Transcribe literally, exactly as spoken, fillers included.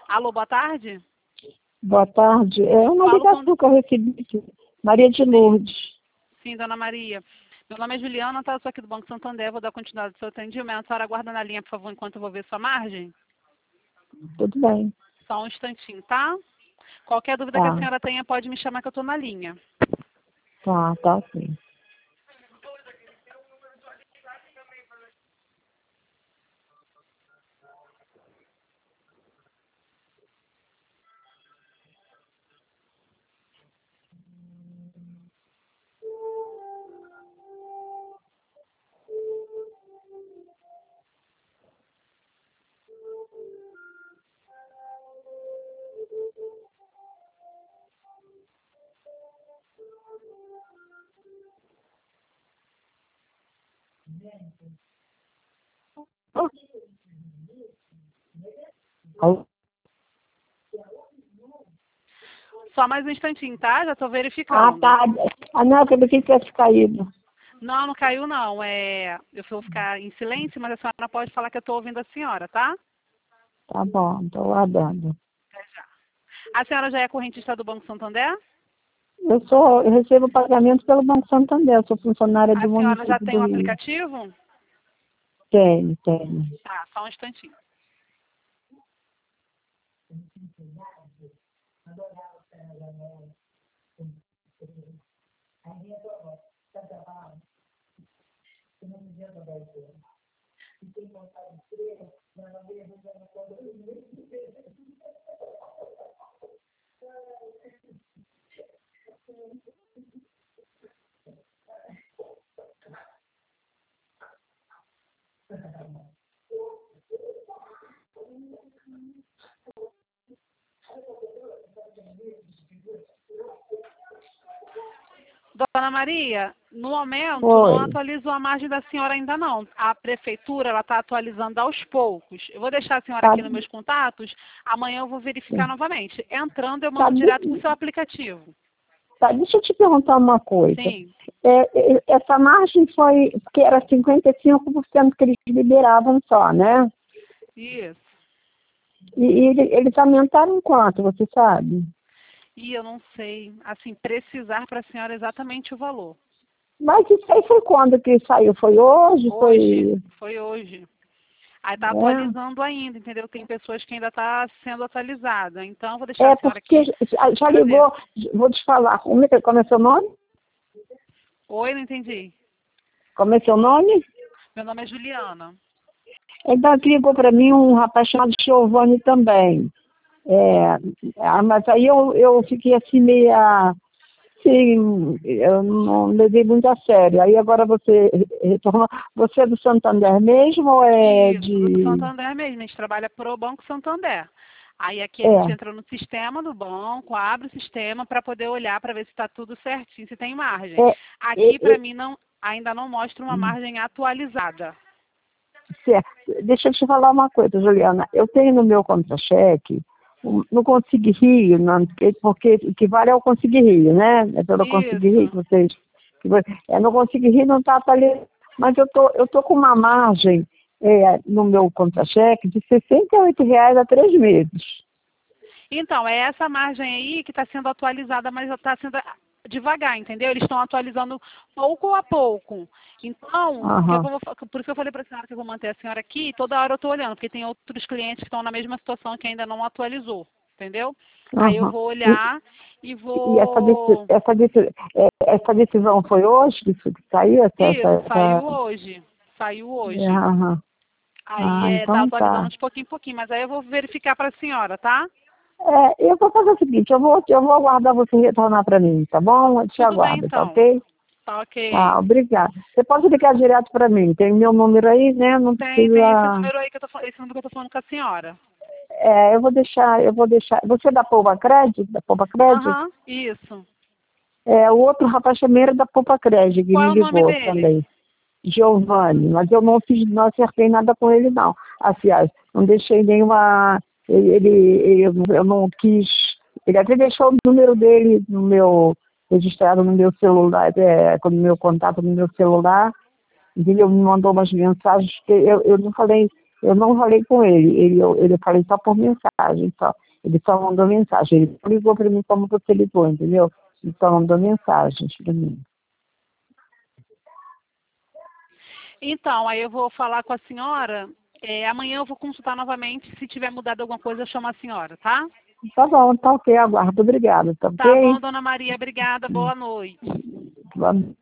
Alô, boa tarde? Boa tarde. É uma Falo ligação com... que eu recebi aqui. Maria de Lourdes. Sim, dona Maria. Meu nome é Juliana, tá? Eu sou aqui do Banco Santander, vou dar continuidade ao seu atendimento. A senhora aguarda na linha, por favor, enquanto eu vou ver sua margem? Tudo bem. Só um instantinho, tá? Qualquer dúvida que a Tá, senhora tenha, pode me chamar que eu tô na linha. tá, tá sim. Alô? Só mais um instantinho, tá? Já tô Ah, verificando. tá. Ah, não, que eu pensei que tivesse caído. Não, não caiu não. É... Eu vou ficar em silêncio, mas a senhora pode falar que eu tô ouvindo a senhora, tá? Tá bom, tô aguardando. Até já. A senhora já é correntista do Banco Santander? Eu sou, eu recebo pagamento pelo Banco Santander, eu sou funcionária A do senhora já município tem do o Rio. aplicativo? Tenho, tenho. Tá, só um instantinho. Dona Maria, no momento não Oi. atualizou a margem da senhora ainda não. A prefeitura ela está atualizando aos poucos. Eu vou deixar a senhora Tá, aqui nos meus contatos. Amanhã eu vou verificar novamente. Entrando, eu tá, mando direto para o seu aplicativo. tá, deixa eu te perguntar uma coisa. Sim, É, é, essa margem foi, porque era cinquenta e cinco por cento que eles liberavam só, né? isso. E, e ele- eles aumentaram quanto, você sabe? E eu não sei, assim, precisar para a senhora exatamente o valor. Mas isso aí foi quando que saiu? Foi hoje? Hoje, Foi. foi hoje. Aí está É, atualizando ainda, entendeu? Tem pessoas que ainda está sendo atualizada. Então, eu vou deixar a é senhora porque aqui já, já para ver. ligou, vou te falar, como é, que- como é seu nome? Oi, não entendi. Como é seu nome? Meu nome é Juliana. Então, aqui ligou para mim um rapaz chamado Giovanni também. É, ah, mas aí eu, eu fiquei assim meia. Sim, eu não levei muito a sério. Aí agora você retornou. Você é do Santander mesmo ou é Isso, do de. Santander mesmo. A gente trabalha para o Banco Santander. Aí aqui a gente É, entra no sistema do banco, abre o sistema para poder olhar para ver se está tudo certinho, se tem margem. é, Aqui é, para é, mim não, ainda não mostra uma margem atualizada. certo. Deixa eu te falar uma coisa, Juliana. Eu tenho no meu contra-cheque, um- no Consigue Rio, não, porque porque o que vale é o Consigue Rio, né? É pelo Consigue Rio que Isso. vocês. Que vo- é, no Consigue Rio não está atualizado. Mas eu tô, eu tô com uma margem é, no meu contra-cheque de sessenta e oito reais a três meses. Então, é essa margem aí que está sendo atualizada, mas está sendo devagar, entendeu? Eles estão atualizando pouco a pouco. Então, o que eu Aham. vou, por isso que eu falei para a senhora que eu vou manter a senhora aqui, toda hora eu estou olhando, porque tem outros clientes que estão na mesma situação que ainda não atualizou, entendeu? Aí eu Aham. vou E, olhar e e essa, deci- vou... essa, deci- é, essa decisão foi hoje que, que saiu? Essa, essa, Isso, saiu essa... hoje. Saiu é, hoje. aham. Aí Ah, está então atualizando tá. de pouquinho em pouquinho, mas aí eu vou verificar para a senhora, tá? É, eu vou fazer o seguinte, eu vou, eu vou aguardar você retornar para mim, tá bom? Eu te Tudo bem, aguardo, tá então. ok? Tá Ah, ok. obrigada. Você pode ligar direto para mim, tem meu número aí, né? Não Tem, tem esse precisa. número aí que eu tô, fa- esse número que eu tô falando com a senhora. É, eu vou deixar, eu vou deixar. Você é da Poupa Crédito? Da Poupa Crédito? Aham, isso. É, o outro rapaz também era da Poupa Crédito, que Qual me é o nome ligou dele? também. Giovanni, mas eu não fiz, não acertei nada com ele, não. Aliás, não deixei nenhuma. Ele, ele, ele- eu não quis. Ele até deixou o número dele no meu, registrado no meu celular, é, com o meu contato no meu celular, e ele me mandou umas mensagens que eu, eu não falei. Eu não falei com ele, ele eu, ele, eu falei só por mensagem, só. Ele só mandou mensagem, ele não ligou para mim como você ligou, entendeu? Ele só mandou mensagens para mim. Então, aí eu vou falar com a senhora, é, amanhã eu vou consultar novamente, se tiver mudado alguma coisa eu chamo a senhora, tá? Tá bom, tá ok, aguardo, obrigada, tá Tá ok? bom, dona Maria, obrigada, boa noite. Boa